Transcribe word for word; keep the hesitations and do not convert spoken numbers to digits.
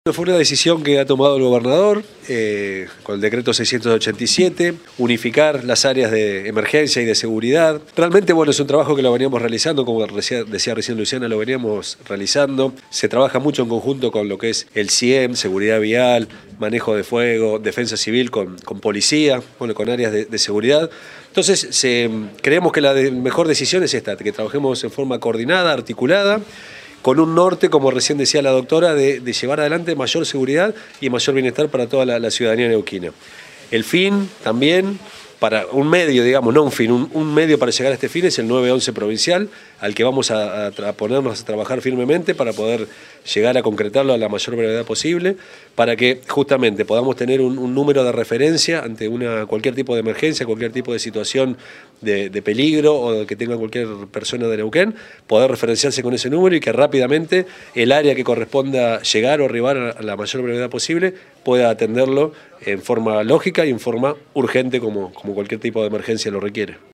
Fue una decisión que ha tomado el gobernador eh, con el decreto seiscientos ochenta y siete, unificar las áreas de emergencia y de seguridad. Realmente, bueno, es un trabajo que lo veníamos realizando, como decía recién Luciana, lo veníamos realizando. Se trabaja mucho en conjunto con lo que es el C I E M, seguridad vial, manejo de fuego, defensa civil con, con policía, bueno, con áreas de, de seguridad. Entonces, se, creemos que la de, mejor decisión es esta, que trabajemos en forma coordinada, articulada, con un norte, como recién decía la doctora, de, de llevar adelante mayor seguridad y mayor bienestar para toda la, la ciudadanía neuquina. El fin también, para un medio, digamos, no un fin, un, un medio para llegar a este fin es el nueve once provincial, al que vamos a, a, a ponernos a trabajar firmemente para poder llegar a concretarlo a la mayor brevedad posible, para que justamente podamos tener un, un número de referencia ante una, cualquier tipo de emergencia, cualquier tipo de situación de, de peligro o que tenga cualquier persona de Neuquén, poder referenciarse con ese número y que rápidamente el área que corresponda llegar o arribar a la mayor brevedad posible pueda atenderlo en forma lógica y en forma urgente como, como cualquier tipo de emergencia lo requiere.